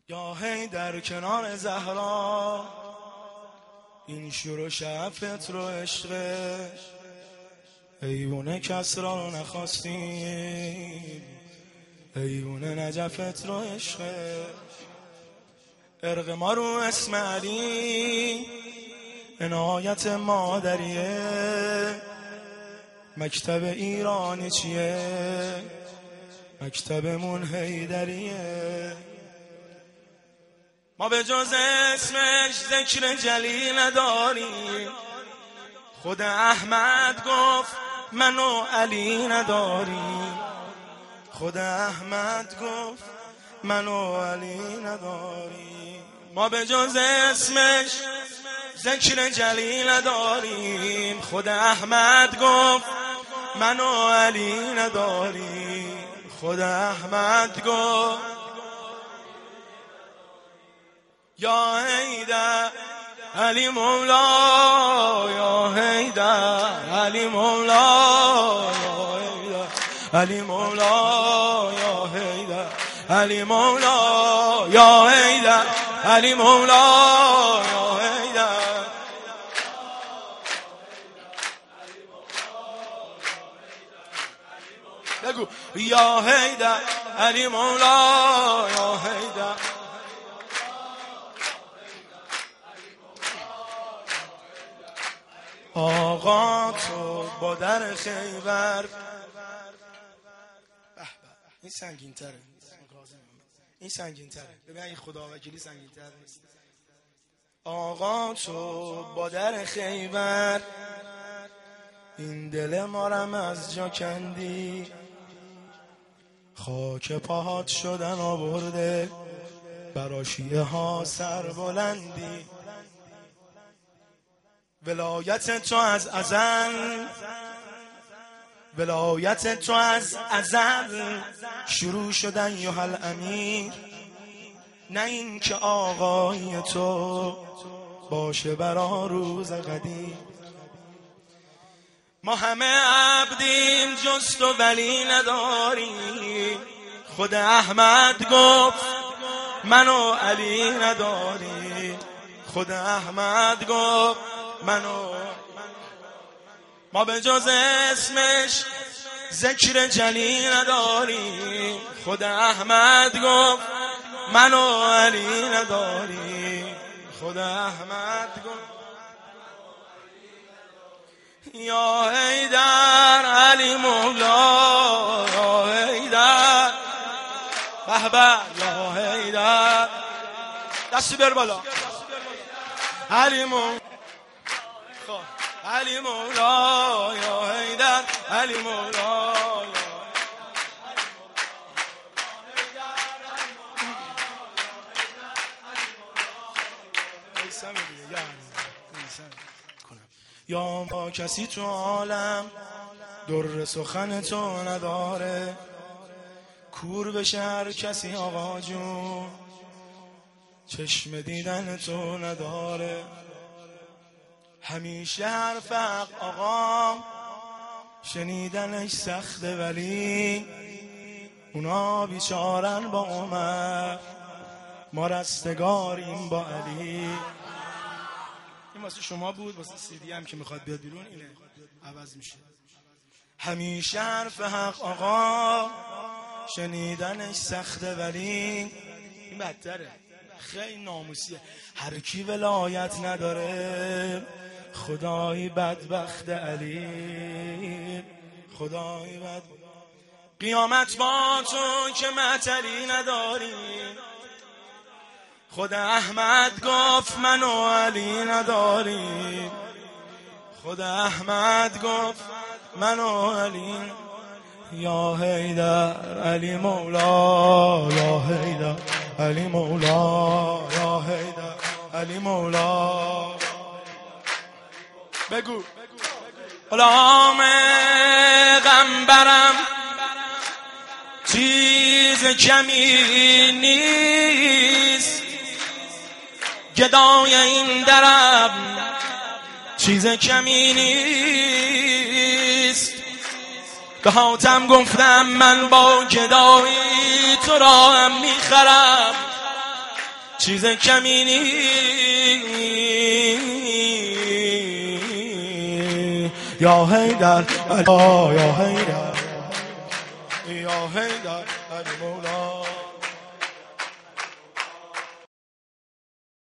یا هی در کنار زهرا این شور و شعفت رو عشقه ایوونه کسرا رو نخواستیم ایوونه نجفت رو عشقه ارق ما رو اسم علی عنایت مادریه مکتب ایرانی چیه مکتبمون حیدریه ما به جز اسمش ذکر جلیل نداریم خود احمد گفت منو علی نداریم خود احمد گفت منو علی نداریم ما به جز اسمش ذکر جلیل نداریم خود احمد گفت منو علی نداریم خود احمد گفت یا حیدر علی مولا یا حیدر علی مولا یا حیدر علی مولا یا حیدر علی مولا یا حیدر علی مولا یا حیدر بگو یا حیدر علی مولا یا حیدر آقا تو با در خیبر این سنگین تره این سنگین تره ببین این خدا وکیلی سنگین تره نیست آقا تو با در خیبر این دل مارم از جا کندی خاک پاهات شدن آورده برا شیعه ها سر بلندی ولایت تو از ازل ولایت تو از ازل شروع شدن یوحل امیر نه این که آقای تو باشه برا روز قدیم ما همه عبدیم جز تو ولی نداریم خود احمد گفت منو علی نداریم خود احمد گفت منو ما به جز اسمش ذکر جلی نداریم خود احمد گفت منو علی نداریم خود احمد گفت یا حیدر علی مولا یا حیدر بهبه یا حیدر دستی بر بالا علی مولا علی مولا یا حیدر علی مولا یا ما کسی تو عالم در سخن تو نداره کور بشه هر کسی آقا جون چشم دیدن تو نداره همیشه حرف حق آقا شنیدنش سخته ولی اونا بیچارن با عمر ما رستگاریم با علی این واسه شما بود واسه سیدی هم که میخواد بیاد بیرون اینه عوض میشه همیشه حرف حق آقا شنیدنش سخته ولی این بدتره خیلی ناموسیه هر کی ولایت نداره خدای بدبخت علی خدای بد قیامت با تو که معطلی نداری خود احمد گفت منو علی نداری خود احمد گفت منو علی یا حیدر علی مولا یا حیدر علی مولا یا حیدر علی مولا بگو غلام غمبرم چیز کمی نیست گدای این درم چیز کمی نیست به حاتم گفتم من با گدایی تو را هم میخرم چیز کمی یا حیدر یا حیدر یا حیدر علی مولا